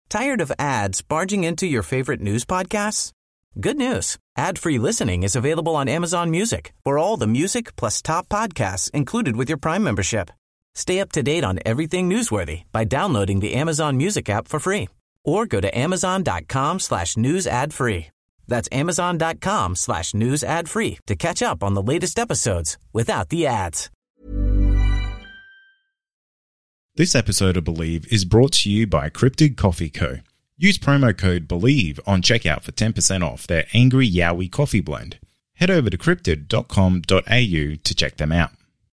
Tired of ads barging into your favorite news podcasts? Good news. Ad-free listening is available on Amazon Music for all the music plus top podcasts included with your Prime membership. Stay up to date on everything newsworthy by downloading the Amazon Music app for free or go to amazon.com/news ad free. That's amazon.com/news ad free to catch up on the latest episodes without the ads. This episode of Believe is brought to you by Cryptid Coffee Co. Use promo code BELIEVE on checkout for 10% off their Angry Yowie coffee blend. Head over to cryptid.com.au to check them out.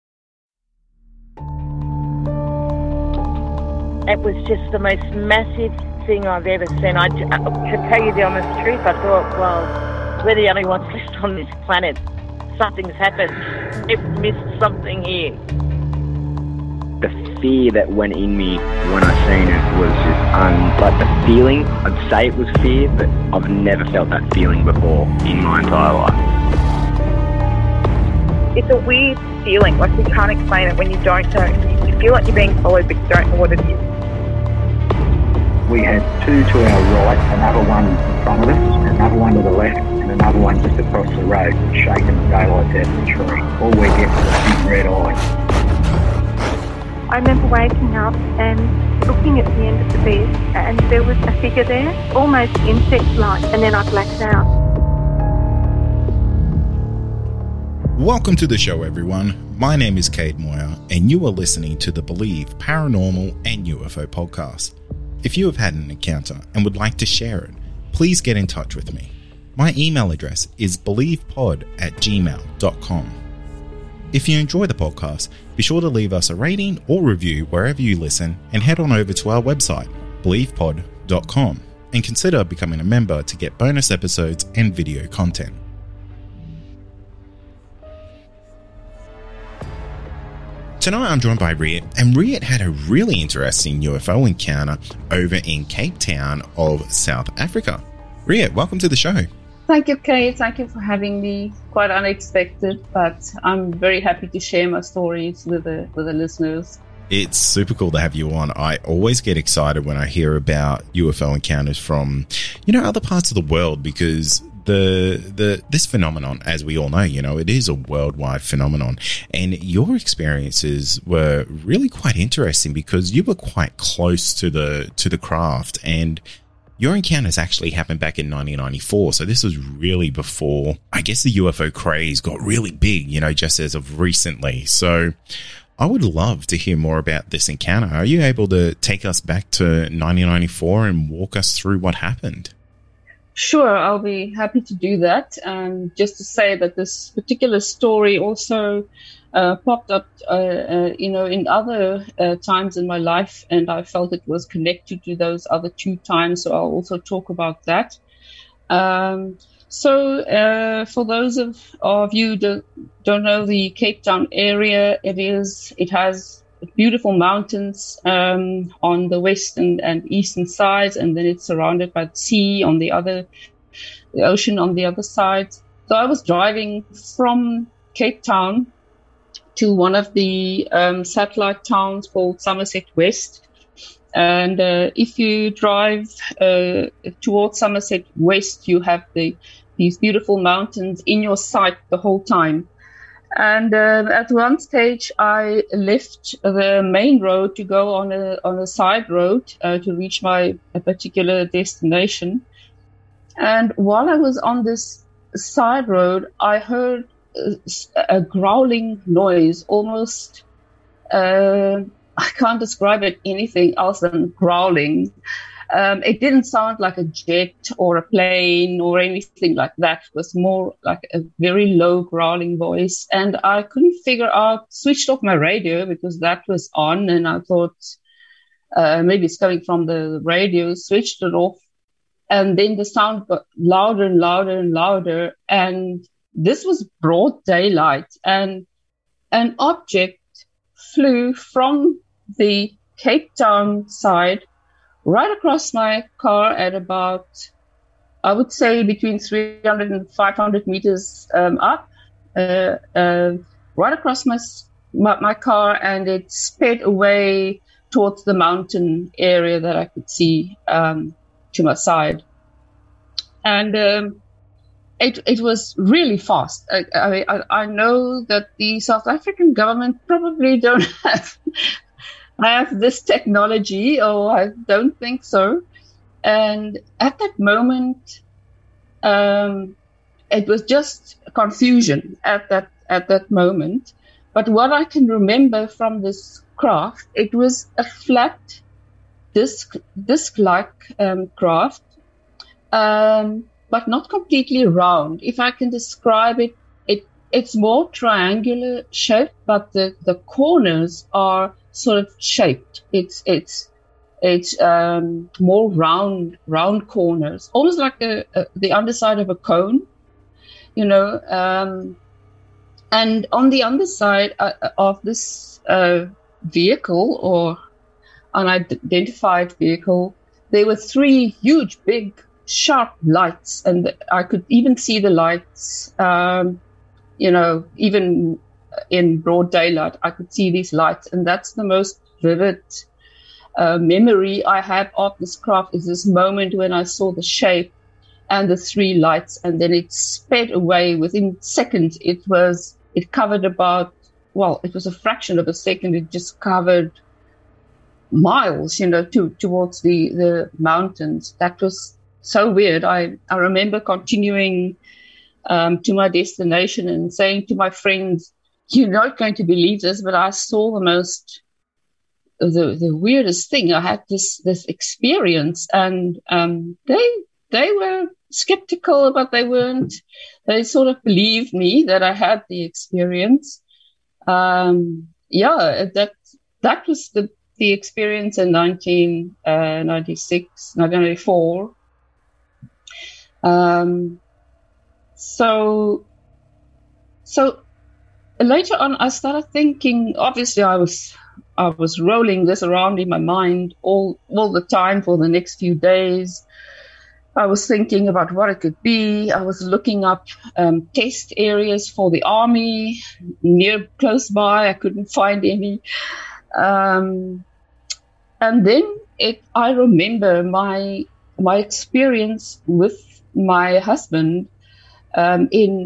It was just the most massive thing I've ever seen. To tell you the honest truth, I thought, well, we're the only ones left on this planet. Something's happened. We've missed something here. The fear that went in me when I seen it was just like the feeling. I'd say it was fear, but I've never felt that feeling before in my entire life. It's a weird feeling, like you can't explain it when you don't know. You feel like you're being followed, but you don't know what it is. We had two to our right, another one in front of us, another one to the left, and another one just across the road, shaking the daylights out of the tree. All we get was a big red eye. I remember waking up and looking at the end of the bed, and there was a figure there, almost insect-like, and then I blacked out. Welcome to the show, everyone. My name is Cade Moyer, and you are listening to the Believe Paranormal and UFO podcast. If you have had an encounter and would like to share it, please get in touch with me. My email address is believepod@gmail.com. If you enjoy the podcast, be sure to leave us a rating or review wherever you listen and head on over to our website, believepod.com, and consider becoming a member to get bonus episodes and video content. Tonight I'm joined by Riet, and Riet had a really interesting UFO encounter over in Cape Town of South Africa. Riet, welcome to the show. Thank you, Kate. Thank you for having me. Quite unexpected, but I'm very happy to share my stories with the listeners. It's super cool to have you on. I always get excited when I hear about UFO encounters from, other parts of the world, because this phenomenon, as we all know, it is a worldwide phenomenon, and your experiences were really quite interesting because you were quite close to the craft, and your encounters actually happened back in 1994. So this was really before, I guess, the UFO craze got really big, just as of recently. So I would love to hear more about this encounter. Are you able to take us back to 1994 and walk us through what happened? Sure, I'll be happy to do that. Just to say that this particular story also popped up, in other times in my life, and I felt it was connected to those other two times, so I'll also talk about that. For those of you who don't know the Cape Town area, it has beautiful mountains on the west and eastern sides, and then it's surrounded by the sea on the ocean on the other side. So I was driving from Cape Town to one of the satellite towns called Somerset West. And if you drive towards Somerset West, you have these beautiful mountains in your sight the whole time. And at one stage, I left the main road to go on a side road to reach my particular destination. And while I was on this side road, I heard a growling noise, almost, I can't describe it anything else than growling. It didn't sound like a jet or a plane or anything like that. It was more like a very low growling voice. And I couldn't figure out, switched off my radio because that was on. And I thought maybe it's coming from the radio, switched it off. And then the sound got louder and louder and louder. And this was broad daylight, and an object flew from the Cape Town side right across my car at about, I would say, between 300 and 500 meters up, right across my car, and it sped away towards the mountain area that I could see to my side. And it was really fast. I know that the South African government probably don't have this technology, or I don't think so. And at that moment, it was just confusion at that moment. But what I can remember from this craft, it was a flat disc-like craft, but not completely round. If I can describe it, it's more triangular shaped, but the corners are sort of shaped. It's more round corners, almost like the underside of a cone, you know. And on the underside of this vehicle, or unidentified vehicle, there were 3 huge, big, sharp lights, and I could even see the lights, you know, even in broad daylight, I could see these lights. And that's the most vivid memory I have of this craft, is this moment when I saw the shape and the 3 lights, and then it sped away within seconds. It covered about, well, it was a fraction of a second. It just covered miles, you know, towards the mountains. That was so weird. I remember continuing to my destination and saying to my friends, "You're not going to believe this, but I saw the weirdest thing. I had this experience," and they were skeptical, but they weren't. They sort of believed me that I had the experience. That was the experience in 1996, 1994. So later on, I started thinking. Obviously, I was rolling this around in my mind all the time for the next few days. I was thinking about what it could be. I was looking up test areas for the army close by. I couldn't find any. And then I remember my experience with my husband in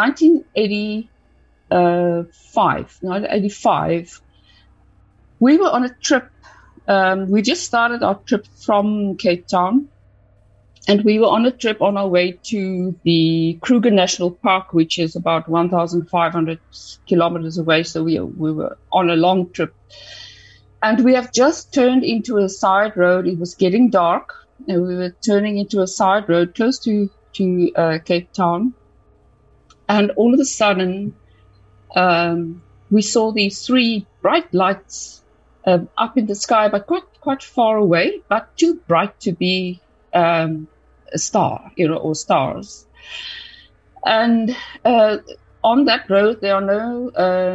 1985. We were on a trip. We just started our trip from Cape Town. And we were on a trip on our way to the Kruger National Park, which is about 1,500 kilometers away. So we were on a long trip. And we have just turned into a side road. It was getting dark, and we were turning into a side road close to Cape Town. And all of a sudden, we saw these 3 bright lights up in the sky, but quite far away, but too bright to be a star, you know, or stars. And on that road, there are no,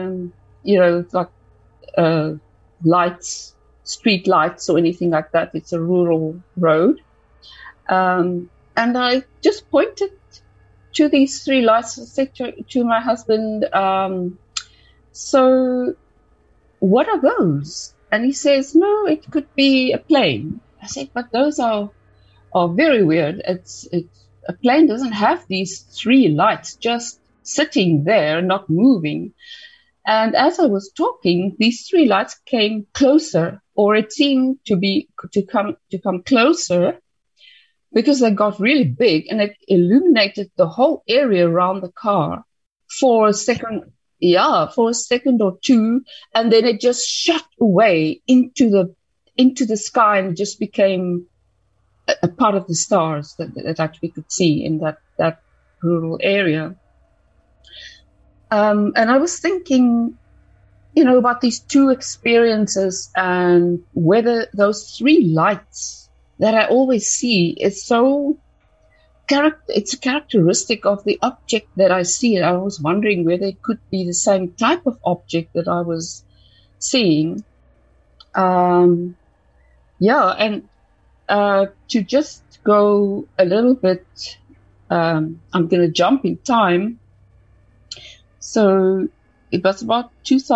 lights, street lights or anything like that. It's a rural road. And I just pointed to these 3 lights and said to my husband, so what are those? And he says, no, it could be a plane. I said, but those are very weird. It's a plane doesn't have these 3 lights just sitting there, not moving. And as I was talking, these 3 lights came closer, or it seemed to come closer, because they got really big, and it illuminated the whole area around the car for a second. Yeah, for a second or two, and then it just shot away into the sky and just became a part of the stars that we could see in that rural area. And I was thinking, about these 2 experiences, and whether those 3 lights that I always see is so it's a characteristic of the object that I see. I was wondering whether it could be the same type of object that I was seeing. And to just go a little bit, I'm going to jump in time. So it was about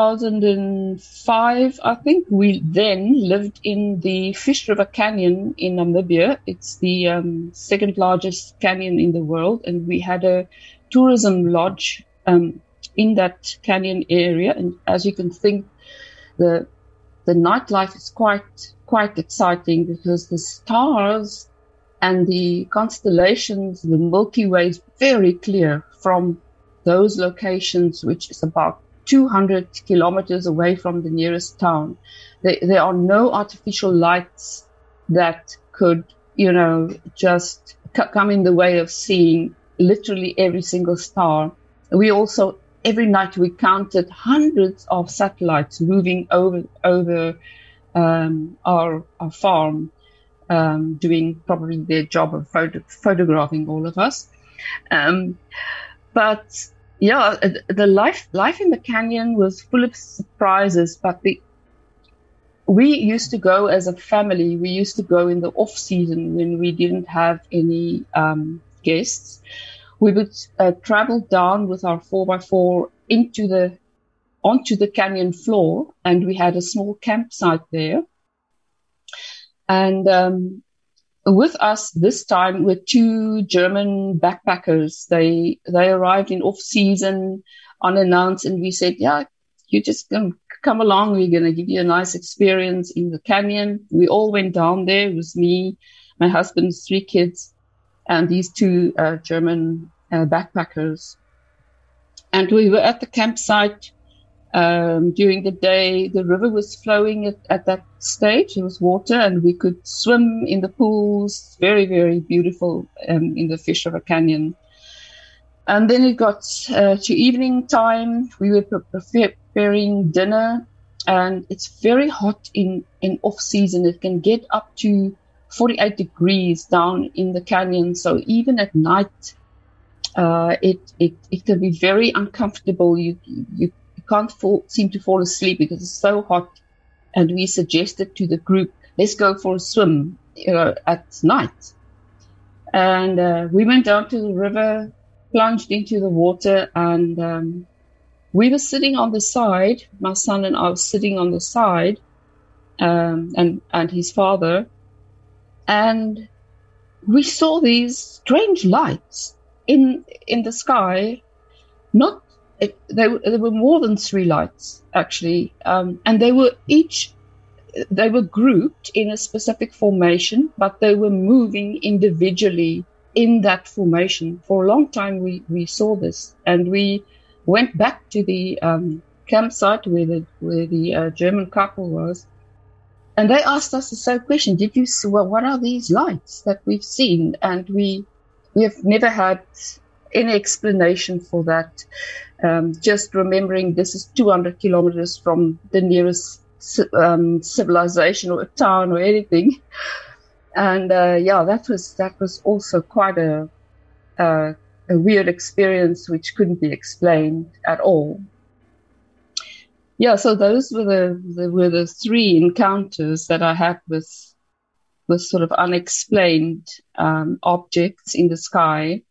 2005, I think. We then lived in the Fish River Canyon in Namibia. It's the second largest canyon in the world, and we had a tourism lodge in that canyon area. And as you can think, the nightlife is quite exciting because the stars and the constellations, the Milky Way, is very clear from those locations, which is about 200 kilometers away from the nearest town. There are no artificial lights that could, just come in the way of seeing literally every single star. We also, every night we counted hundreds of satellites moving over our farm, doing probably their job of photographing all of us. But yeah, the life in the canyon was full of surprises. But we used to go as a family. We used to go in the off season when we didn't have any guests. We would travel down with our 4x4 onto the canyon floor, and we had a small campsite there. And with us this time were two German backpackers. They arrived in off-season unannounced, and we said, yeah, you just come along. We're going to give you a nice experience in the canyon. We all went down there. It was me, my husband's 3 kids, and these two German backpackers. And we were at the campsite during the day. The river was flowing at that stage. There was water, and we could swim in the pools. Very, very beautiful in the Fish River Canyon. And then it got to evening time. We were preparing dinner, and it's very hot in off season. It can get up to 48 degrees down in the canyon. So even at night, it can be very uncomfortable. You can't seem to fall asleep because it's so hot. And we suggested to the group, let's go for a swim, at night. And we went down to the river, plunged into the water, and we were sitting on the side. My son and I were sitting on the side, and his father, and we saw these strange lights in the sky. There were more than 3 lights actually, and they were grouped in a specific formation, but they were moving individually in that formation. For a long time we saw this, and we went back to the campsite where the German couple was, and they asked us the same question: did you see, what are these lights that we've seen? And we have never had any explanation for that. Just remembering this is 200 kilometers from the nearest civilization or a town or anything. And that was also quite a weird experience which couldn't be explained at all. Yeah, so those were the 3 encounters that I had with sort of unexplained objects in the sky.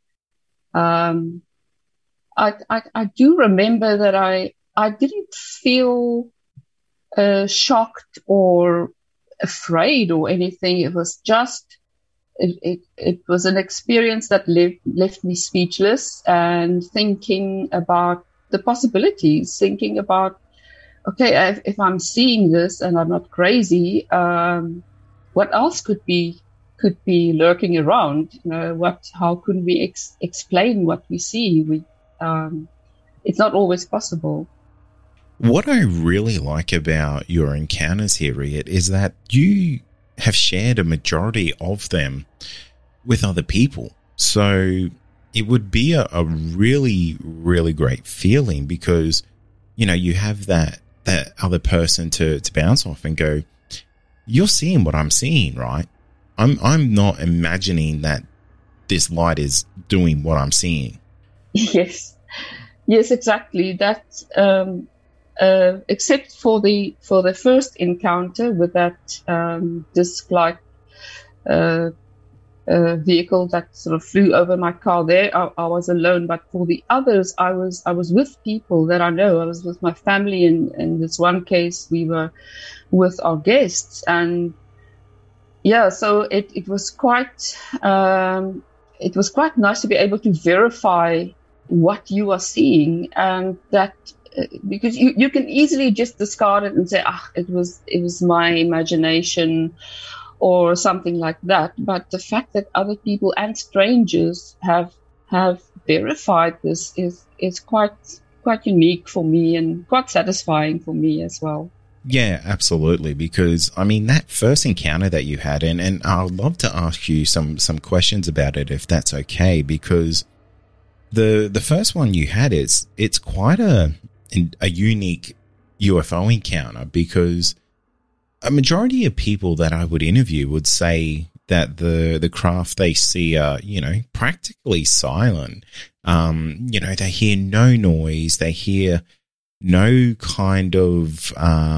I do remember that I didn't feel shocked or afraid or anything. It was just it was an experience that left me speechless and thinking about the possibilities, thinking about, okay, if I'm seeing this and I'm not crazy, what else could be lurking around? How could we explain what we see? It's not always possible. What I really like about your encounters here, Riet, is that you have shared a majority of them with other people. So it would be a really, really great feeling because, you have that other person to bounce off and go, you're seeing what I'm seeing, right? I'm not imagining that this light is doing what I'm seeing. Yes, exactly. That, except for the first encounter with that disc-like vehicle that sort of flew over my car there, I was alone. But for the others, I was with people that I know. I was with my family. In this one case, we were with our guests. And yeah, so it was quite nice to be able to verify what you are seeing, and that because you can easily just discard it and say, it was my imagination or something like that. But the fact that other people and strangers have verified this is quite unique for me and quite satisfying for me as well. Yeah, absolutely. Because, I mean, that first encounter that you had, and I'd love to ask you some questions about it, if that's okay, because the first one you had, it's quite a unique UFO encounter, because a majority of people that I would interview would say that the craft they see are, practically silent. They hear no noise, they hear no kind of,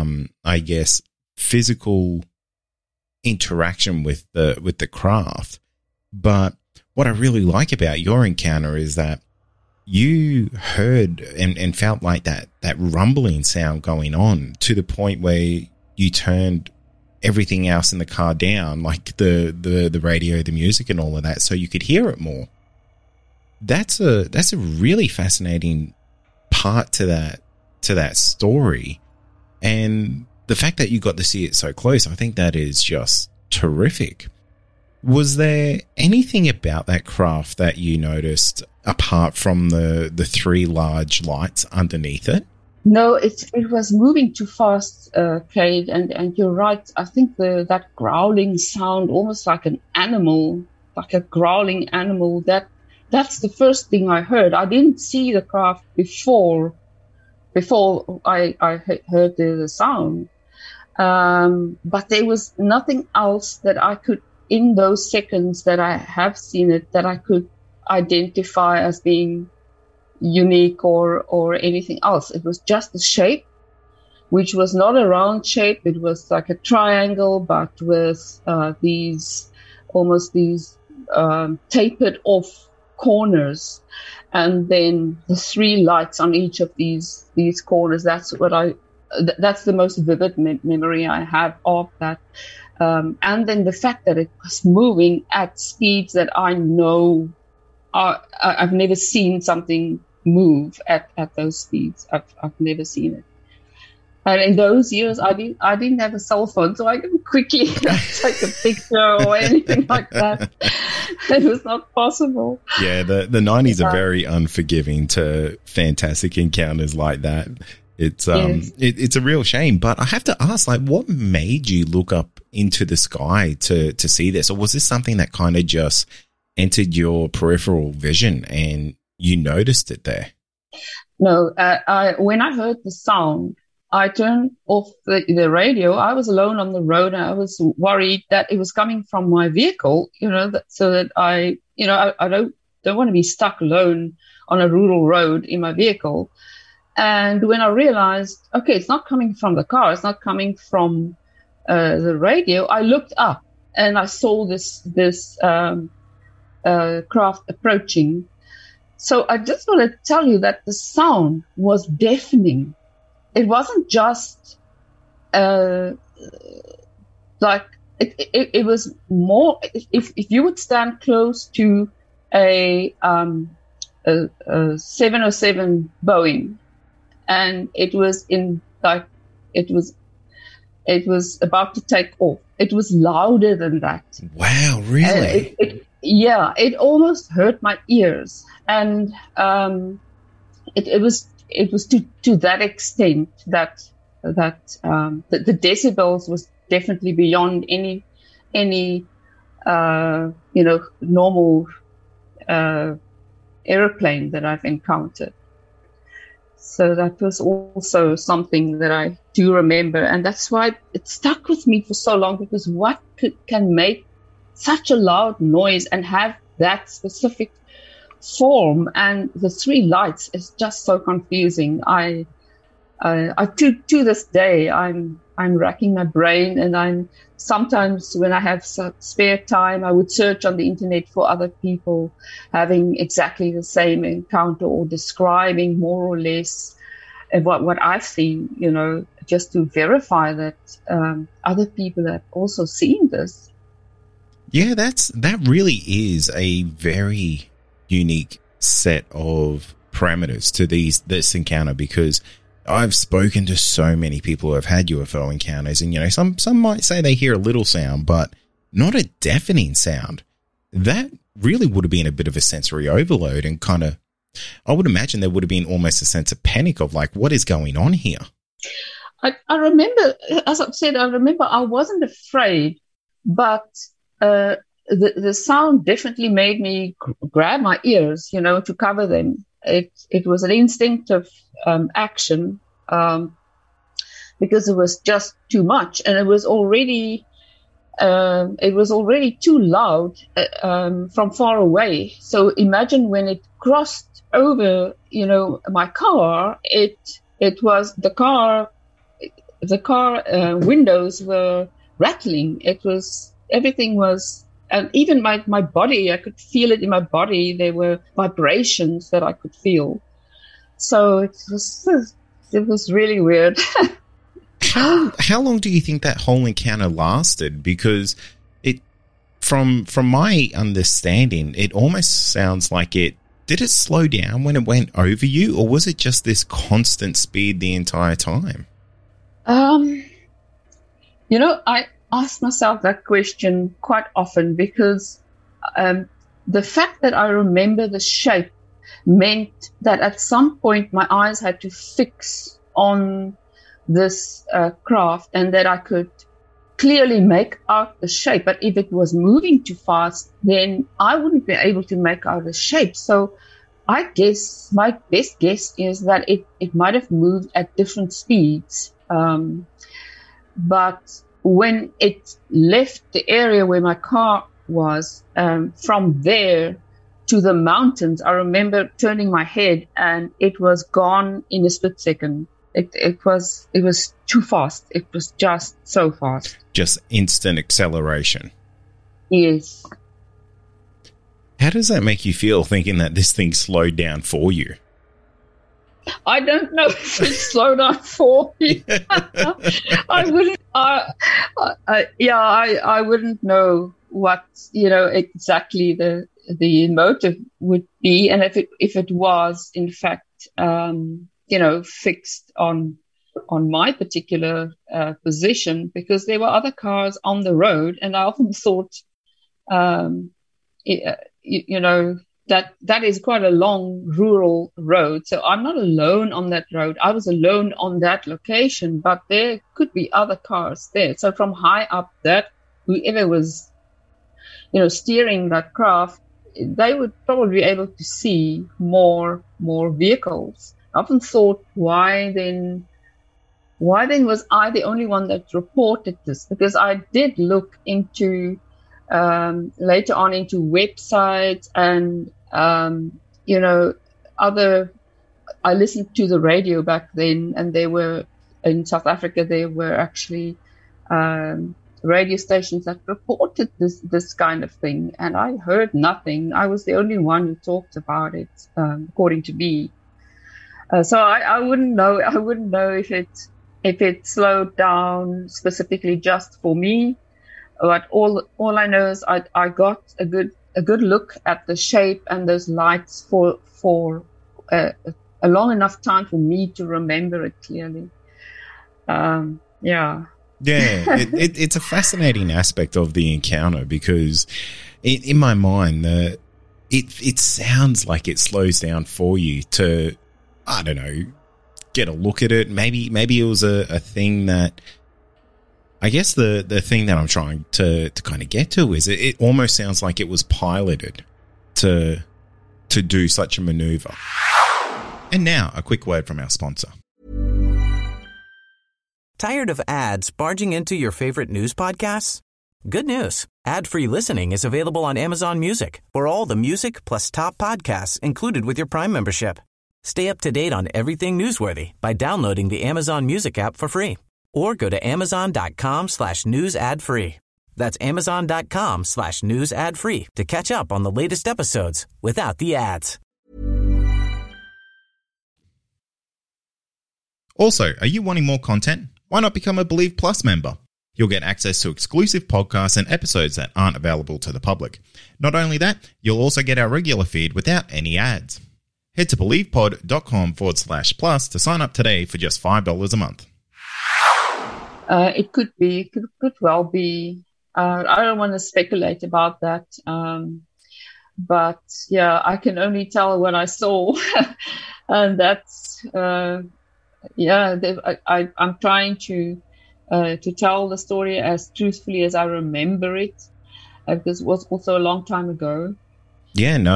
physical interaction with the craft. But what I really like about your encounter is that you heard and felt like that rumbling sound going on, to the point where you turned everything else in the car down, like the radio, the music and all of that, so you could hear it more. That's a really fascinating part to that story. And the fact that you got to see it so close, I think that is just terrific. Was there anything about that craft that you noticed apart from the three large lights underneath it? No, it was moving too fast, Cade, and you're right. I think that growling sound, almost like an animal, like a growling animal, that's the first thing I heard. I didn't see the craft before I heard the sound. But there was nothing else that I could, in those seconds that I have seen it, that I could identify as being unique or anything else. It was just the shape, which was not a round shape. It was like a triangle, but with these tapered off corners, and then the three lights on each of these corners. That's the most vivid memory I have of that. And then the fact that it was moving at speeds that I know I've never seen something move at those speeds. I've never seen it. And in those years, I didn't have a cell phone, so I couldn't quickly take a picture or anything like that. It was not possible. Yeah, the 90s are very unforgiving to fantastic encounters like that. It's yes. It's a real shame. But I have to ask, what made you look up into the sky to see this? Or was this something that kind of just entered your peripheral vision and you noticed it there? No, when I heard the sound, I turned off the radio. I was alone on the road, and I was worried that it was coming from my vehicle, so that I don't want to be stuck alone on a rural road in my vehicle. And when I realized, okay, it's not coming from the car, it's not coming from the radio, I looked up and I saw this craft approaching. So I just want to tell you that the sound was deafening. It wasn't just it was more. If you would stand close to a 707 Boeing, and it was about to take off, it was louder than that. Wow, really? It almost hurt my ears, and it was to that extent that the decibels was definitely beyond any normal airplane that I've encountered. So that was also something that I do remember, and that's why it stuck with me for so long, because what can make such a loud noise and have that specific form, and the three lights is just so confusing. To this day, I'm racking my brain, and I'm sometimes when I have spare time, I would search on the internet for other people having exactly the same encounter or describing more or less what I've seen, just to verify that other people have also seen this. Yeah, that really is a very unique set of parameters to this encounter, because I've spoken to so many people who have had UFO encounters, and some might say they hear a little sound, but not a deafening sound. That really would have been a bit of a sensory overload, and kind of, I would imagine there would have been almost a sense of panic of like, what is going on here? I remember, as I've said, I wasn't afraid, but the sound definitely made me grab my ears, to cover them. It was an instinctive action because it was just too much, and it was already too loud from far away. So imagine when it crossed over, my car. It was the car windows were rattling. Everything was. And even my body, I could feel it in my body. There were vibrations that I could feel. So it was really weird. How long do you think that whole encounter lasted? Because from my understanding, it almost sounds like did it slow down when it went over you, or was it just this constant speed the entire time? I ask myself that question quite often, because the fact that I remember the shape meant that at some point my eyes had to fix on this craft, and that I could clearly make out the shape. But if it was moving too fast, then I wouldn't be able to make out the shape. So I guess my best guess is that it might have moved at different speeds. But when it left the area where my car was, from there to the mountains, I remember turning my head and it was gone in a split second. It was too fast. It was just so fast. Just instant acceleration. Yes. How does that make you feel, thinking that this thing slowed down for you? I don't know if it slowed down for me. I wouldn't. I wouldn't know what exactly the motive would be, and if it was in fact fixed on my particular position, because there were other cars on the road, and I often thought, that is quite a long rural road. So I'm not alone on that road. I was alone on that location, but there could be other cars there. So from high up, whoever was, steering that craft, they would probably be able to see more vehicles. I often thought, why then was I the only one that reported this? Because I did look into later on into websites and I listened to the radio back then, and in South Africa there were actually radio stations that reported this kind of thing, and I heard nothing. I was the only one who talked about it, according to me. So I wouldn't know if it slowed down specifically just for me. But all I know is I got a good look at the shape and those lights for a long enough time for me to remember it clearly. Yeah, it's a fascinating aspect of the encounter, because in my mind, it sounds like it slows down for you to, I don't know, get a look at it. Maybe it was a thing that, I guess the thing that I'm trying to kind of get to is it almost sounds like it was piloted to do such a maneuver. And now, a quick word from our sponsor. Tired of ads barging into your favorite news podcasts? Good news. Ad-free listening is available on Amazon Music for all the music plus top podcasts included with your Prime membership. Stay up to date on everything newsworthy by downloading the Amazon Music app for free or go to amazon.com/news ad free. That's amazon.com/news ad free to catch up on the latest episodes without the ads. Also, are you wanting more content? Why not become a Believe Plus member? You'll get access to exclusive podcasts and episodes that aren't available to the public. Not only that, you'll also get our regular feed without any ads. Head to believepod.com/plus to sign up today for just $5 a month. It could well be. I don't want to speculate about that. But yeah, I can only tell what I saw. And that's, I'm trying to tell the story as truthfully as I remember it. This was also a long time ago. Yeah, no,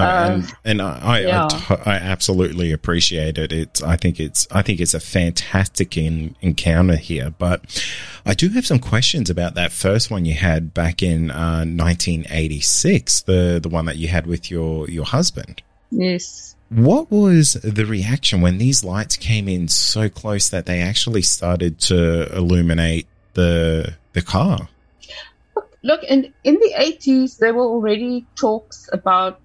I absolutely appreciate it. I think it's a fantastic encounter here. But I do have some questions about that first one you had back in 1986, the one that you had with your husband. Yes. What was the reaction when these lights came in so close that they actually started to illuminate the car? Look, in the 80s, there were already talks about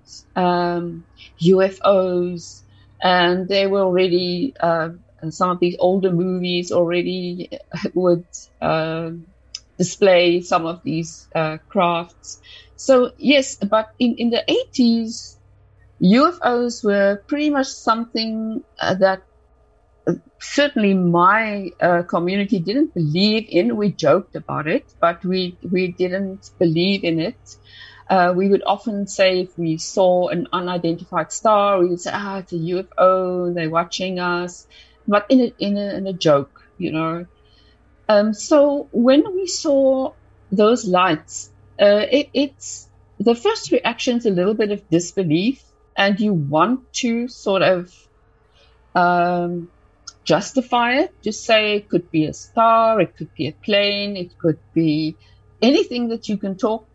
UFOs, and there were already some of these older movies already would display some of these crafts. So yes, but in the 80s, UFOs were pretty much something that certainly my community didn't believe in. We joked about it, but we didn't believe in it. We would often say if we saw an unidentified star, we would say, it's a UFO, they're watching us, but in a joke, you know. So when we saw those lights, it's the first reaction's a little bit of disbelief, and you want to sort of justify it, to say it could be a star, it could be a plane, it could be anything that you can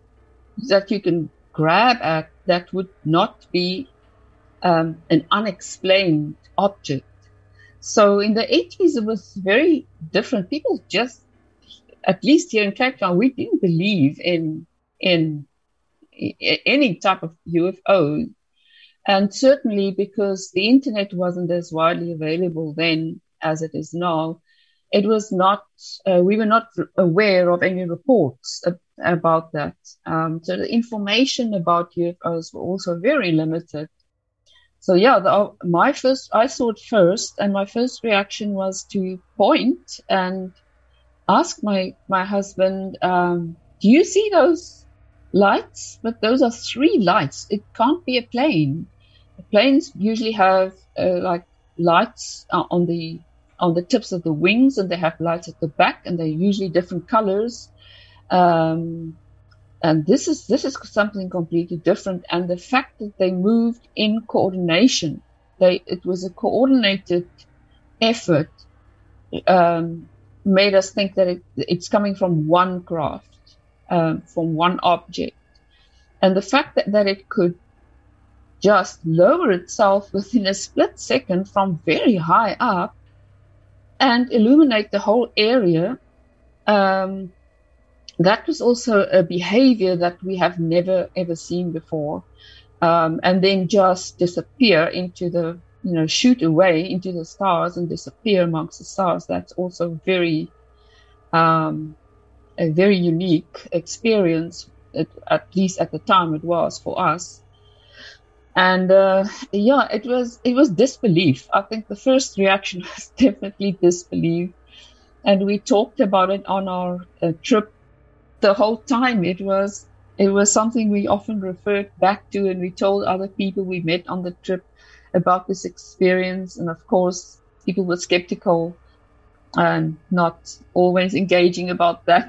grab at that would not be an unexplained object. So in the 80s, it was very different. People just, at least here in Cape Town, we didn't believe in any type of UFO. And certainly because the internet wasn't as widely available then as it is now, it was not, we were not aware of any reports about that. So the information about UFOs were also very limited. So yeah, I saw it first, and my first reaction was to point and ask my husband, do you see those lights? But those are 3 lights. It can't be a plane. Planes usually have like lights on the tips of the wings, and they have lights at the back, and they're usually different colors. And this is something completely different. And the fact that they moved in coordination, it was a coordinated effort, made us think that it's coming from one craft, from one object. And the fact that it could just lower itself within a split second from very high up and illuminate the whole area, that was also a behavior that we have never ever seen before. And then just disappear into shoot away into the stars and disappear amongst the stars. That's also a very unique experience, at least at the time it was for us. And it was disbelief. I think the first reaction was definitely disbelief. And we talked about it on our trip the whole time. It was something we often referred back to, and we told other people we met on the trip about this experience. And of course, people were skeptical and not always engaging about that.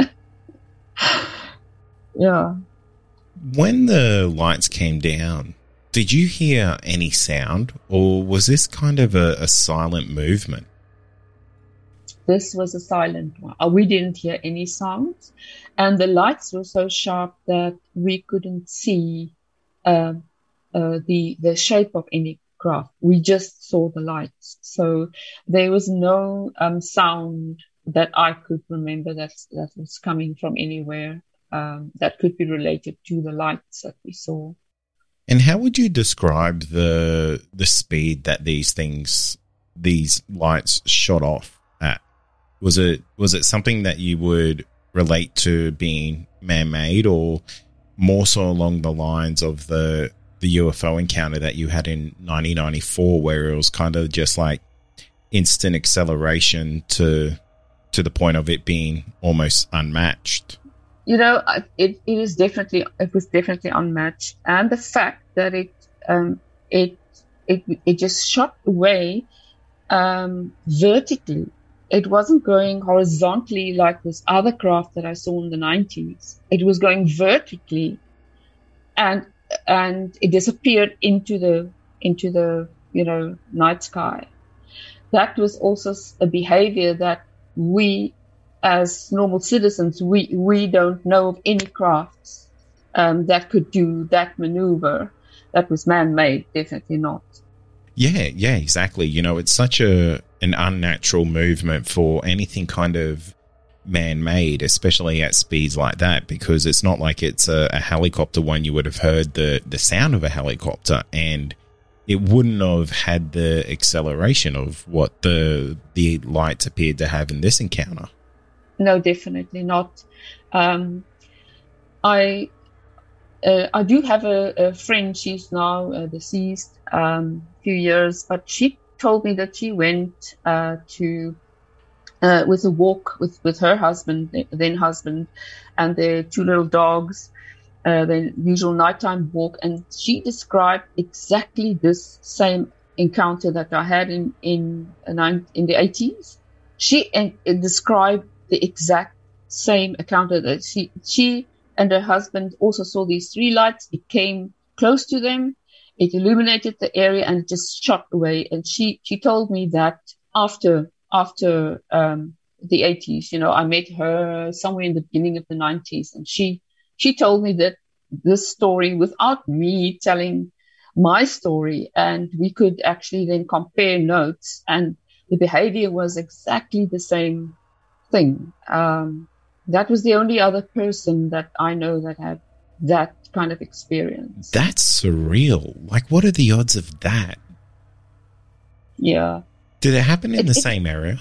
Yeah. When the lights came down, did you hear any sound, or was this kind of a silent movement? This was a silent one. We didn't hear any sounds, and the lights were so sharp that we couldn't see the shape of any craft. We just saw the lights. So there was no sound that I could remember that was coming from anywhere that could be related to the lights that we saw. And how would you describe the speed that these lights shot off at? Was it something that you would relate to being man-made, or more so along the lines of the UFO encounter that you had in 1994, where it was kind of just like instant acceleration to the point of it being almost unmatched? It was definitely unmatched, and the fact that it just shot away vertically. It wasn't going horizontally like this other craft that I saw in the 90s. It was going vertically, and it disappeared into the night sky. That was also a behavior that we, as normal citizens, we don't know of any crafts that could do that maneuver. That was man-made, definitely not. Yeah, exactly. It's such an unnatural movement for anything kind of man-made, especially at speeds like that, because it's not like it's a helicopter one. You would have heard the sound of a helicopter, and it wouldn't have had the acceleration of what the lights appeared to have in this encounter. No, definitely not. I do have a friend. She's now deceased, few years, but she told me that she went with a walk with her husband, and their two little dogs, the usual nighttime walk, and she described exactly this same encounter that I had in the 80s. She described the exact same encounter that she and her husband also saw these three lights. It came close to them. It illuminated the area and just shot away. And she told me that after the 80s, I met her somewhere in the beginning of the 90s, and she told me that this story without me telling my story, and we could actually then compare notes, and the behavior was exactly the same thing. That was the only other person that I know that had that kind of experience. That's surreal. Like, what are the odds of that? Yeah. Did it happen in the same area?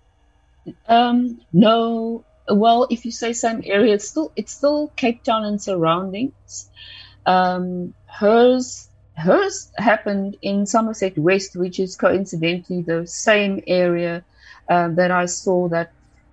No. Well, if you say same area, it's still Cape Town and surroundings. Hers happened in Somerset West, which is coincidentally the same area that I saw the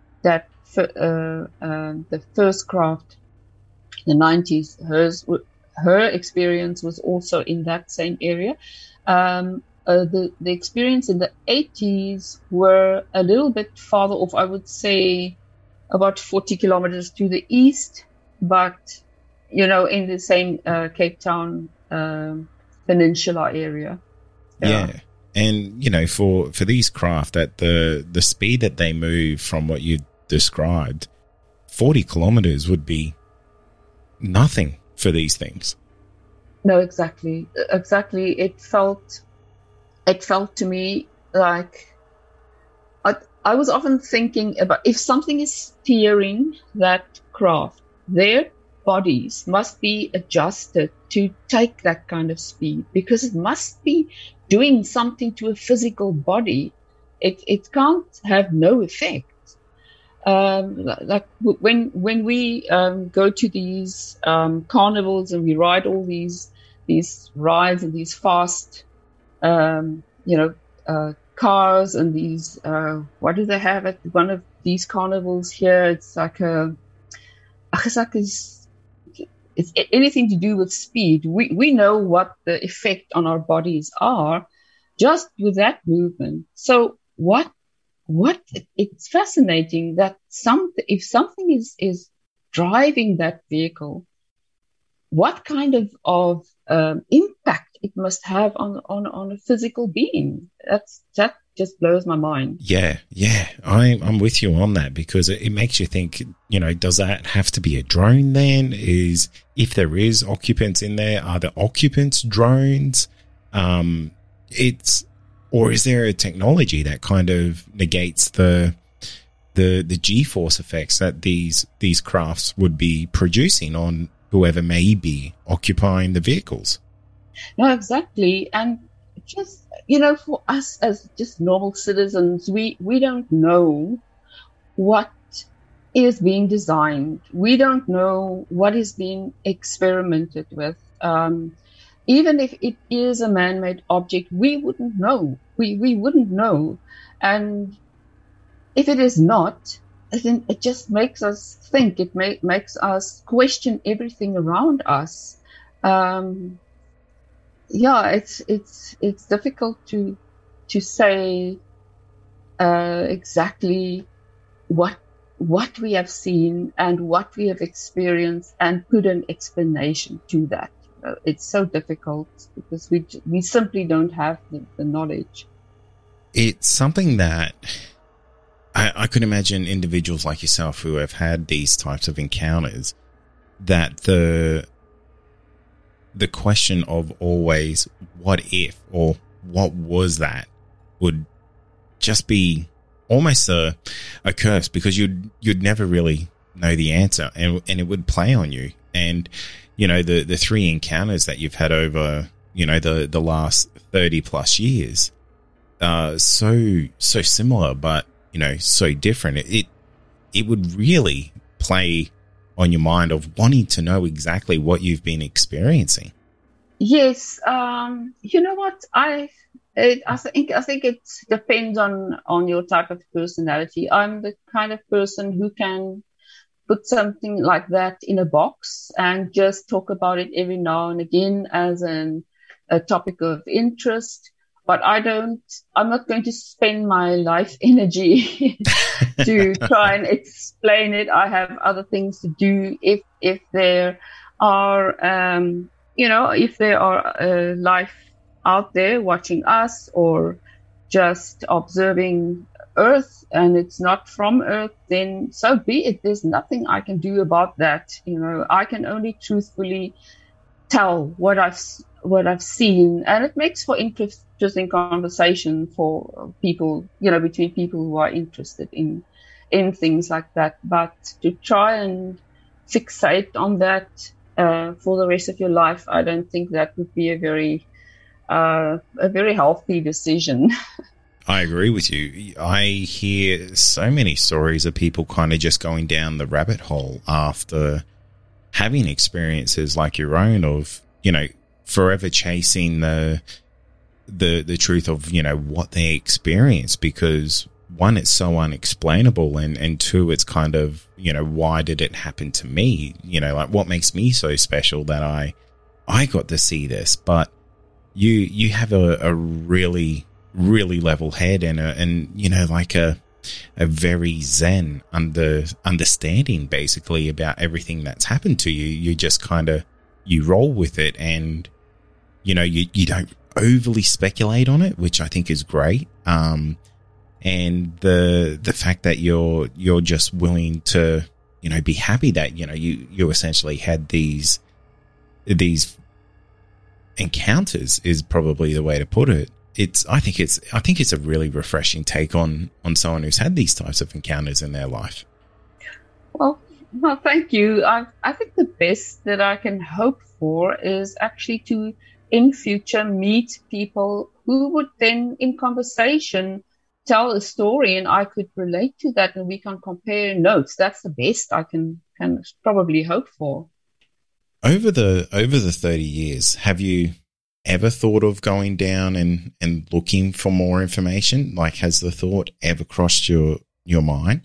first craft in the 90s. Her experience was also in that same area. The experience in the 80s were a little bit farther off, I would say about 40 kilometers to the east, but, in the same Cape Town peninsula area. Yeah. And, for these craft at the speed that they move from what you described, 40 kilometers would be nothing for these things. No, exactly. It felt to me like I was often thinking about if something is steering that craft, their bodies must be adjusted to take that kind of speed, because it must be doing something to a physical body. It can't have no effect. Like when we go to these carnivals and we ride all these rides and these fast cars and these what do they have at one of these carnivals here? It's like it's anything to do with speed. We know what the effect on our bodies are just with that movement. So what it's fascinating that if something is driving that vehicle, what kind of impact it must have on a physical being. That just blows my mind. Yeah. I'm with you on that, because it makes you think, does that have to be a drone then? If there is occupants in there, are the occupants drones? or is there a technology that kind of negates the G-force effects that these crafts would be producing on whoever may be occupying the vehicles? No, exactly. And just, for us as just normal citizens, we don't know what is being designed. We don't know what is being experimented with. Even if it is a man-made object, we wouldn't know. We wouldn't know. And if it is not, then it just makes us think. It makes us question everything around us. It's difficult to say exactly what we have seen and what we have experienced and put an explanation to that. It's so difficult because we simply don't have the knowledge. It's something that I could imagine individuals like yourself who have had these types of encounters, that the question of always what if or what was that would just be almost a curse, because you'd never really know the answer, and it would play on you. And the 3 encounters that you've had over the last 30 plus years, so similar, but so different. It would really play on your mind of wanting to know exactly what you've been experiencing. Yes, you know what, I think it depends on your type of personality. I'm the kind of person who can put something like that in a box and just talk about it every now and again as a topic of interest. But I'm not going to spend my life energy to try and explain it. I have other things to do. If there are, if there are life out there watching us or just observing Earth and it's not from Earth, then so be it. There's nothing I can do about that. I can only truthfully tell what I've seen, and it makes for interesting conversation for people, between people who are interested in things like that. But to try and fixate on that for the rest of your life, I don't think that would be a very healthy decision. I agree with you. I hear so many stories of people kind of just going down the rabbit hole after having experiences like your own of, forever chasing the truth of, what they experience, because one, it's so unexplainable, and two, it's kind of, why did it happen to me? Like, what makes me so special that I got to see this? But you have a really, really level head and a very zen understanding basically about everything that's happened to you. You just kind of, you roll with it, and you don't overly speculate on it, which I think is great. And the fact that you're just willing to be happy that you essentially had these encounters is probably the way to put it. I think it's a really refreshing take on someone who's had these types of encounters in their life. Well, thank you. I think the best that I can hope for is actually to, in future, meet people who would then, in conversation, tell a story, and I could relate to that, and we can compare notes. That's the best I can probably hope for. Over the 30 years, have you ever thought of going down and looking for more information? Like, has the thought ever crossed your mind?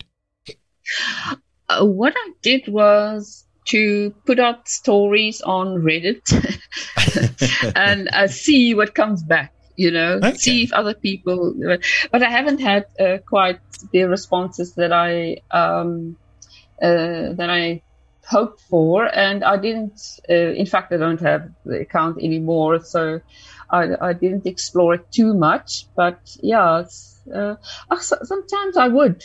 What I did was to put out stories on Reddit and see what comes back, okay. See if other people, but I haven't had quite the responses that I hoped for, and I didn't, in fact, I don't have the account anymore, so I didn't explore it too much. But yeah, sometimes I would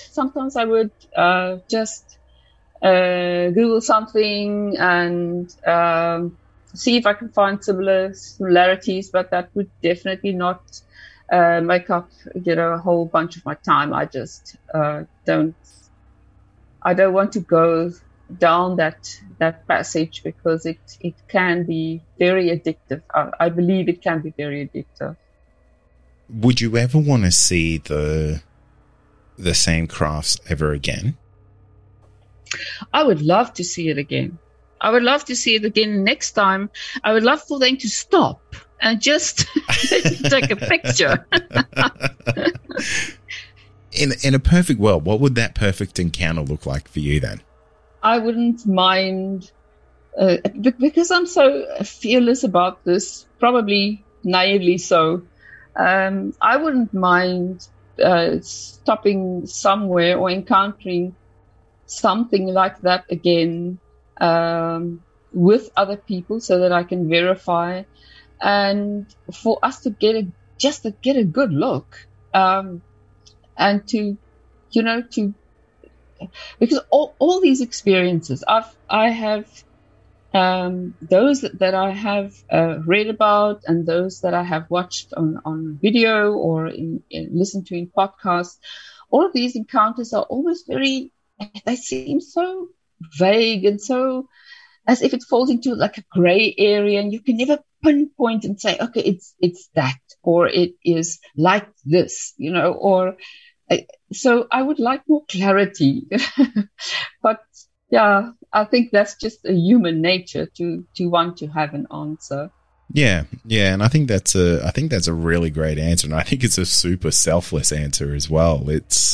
just Google something and see if I can find similarities, but that would definitely not make up, a whole bunch of my time. I just don't want to go down that passage because it can be very addictive. I believe it can be very addictive. Would you ever want to see the same crafts ever again? I would love to see it again. I would love to see it again next time. I would love for them to stop and just take a picture. In a perfect world, what would that perfect encounter look like for you then? I wouldn't mind, because I'm so fearless about this, probably naively so. I wouldn't mind stopping somewhere or encountering something like that again with other people so that I can verify, and for us to get a good look, and to because all these experiences I have those that I have read about, and those that I have watched on video or listened to in podcasts, all of these encounters are always they seem so vague and so as if it falls into like a gray area, and you can never pinpoint and say, okay, it's that, or it is like this, or so I would like more clarity. But yeah, I think that's just a human nature to want to have an answer. Yeah, and I think that's a really great answer, and I think it's a super selfless answer as well. It's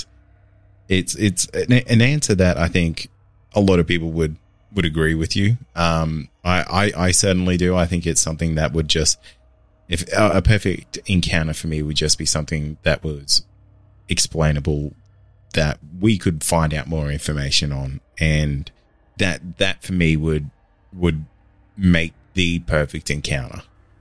an answer that I think a lot of people would agree with you. I certainly do. I think it's something that would just, if a perfect encounter for me would just be something that was explainable, that we could find out more information on, and that for me would make the perfect encounter.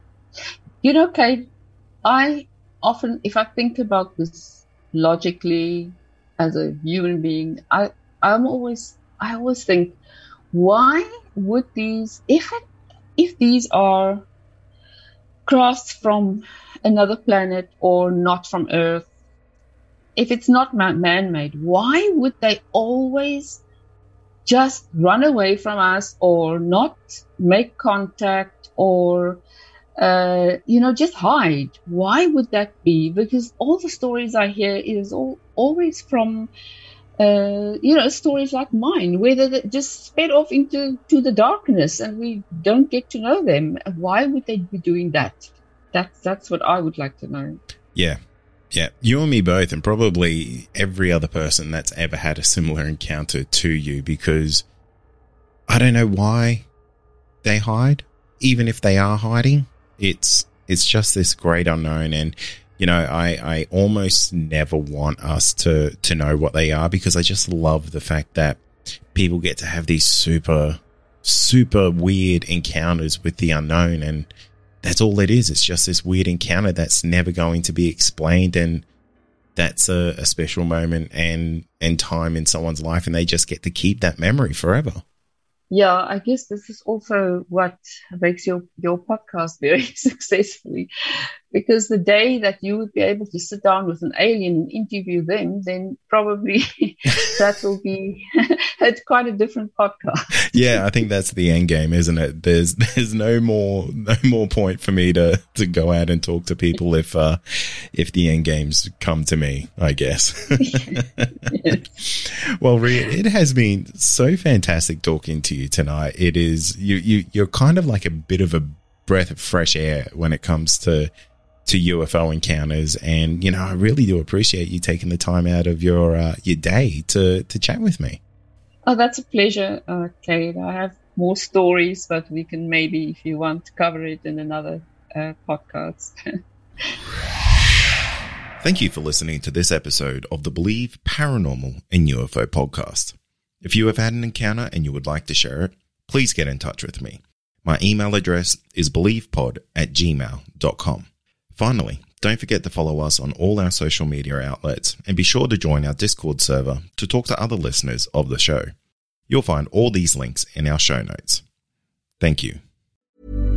Kate, I often, if I think about this logically as a human being, I always think, why would these, if these are crafts from another planet or not from Earth, if it's not man-made, why would they always just run away from us or not make contact or, just hide? Why would that be? Because all the stories I hear is always from, stories like mine, where they just sped off into the darkness and we don't get to know them. Why would they be doing that? That's what I would like to know. Yeah. Yeah, you and me both, and probably every other person that's ever had a similar encounter to you, because I don't know why they hide. Even if they are hiding, it's just this great unknown, and I almost never want us to know what they are, because I just love the fact that people get to have these super, super weird encounters with the unknown, and that's all it is. It's just this weird encounter that's never going to be explained, and that's a special moment and time in someone's life, and they just get to keep that memory forever. Yeah, I guess this is also what makes your podcast very successfully, because the day that you would be able to sit down with an alien and interview them, then probably that will be it's quite a different podcast. Yeah, I think that's the end game, isn't it? There's no more point for me to go out and talk to people if the end games come to me, I guess. Yes. Well, Ria, it has been so fantastic talking to you tonight. It is you're kind of like a bit of a breath of fresh air when it comes to UFO encounters, and I really do appreciate you taking the time out of your day to chat with me. Oh, that's a pleasure, Kate. I have more stories, but we can maybe, if you want, cover it in another podcast. Thank you for listening to this episode of the Believe Paranormal and UFO podcast. If you have had an encounter and you would like to share it, please get in touch with me. My email address is believepod@gmail.com. Finally, don't forget to follow us on all our social media outlets, and be sure to join our Discord server to talk to other listeners of the show. You'll find all these links in our show notes. Thank you.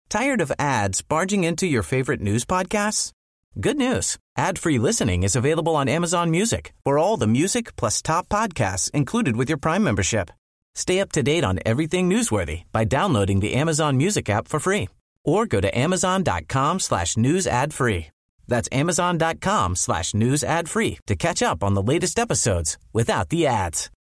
Tired of ads barging into your favorite news podcasts? Good news. Ad-free listening is available on Amazon Music for all the music plus top podcasts included with your Prime membership. Stay up to date on everything newsworthy by downloading the Amazon Music app for free or go to amazon.com/news ad free. That's amazon.com/news ad free to catch up on the latest episodes without the ads.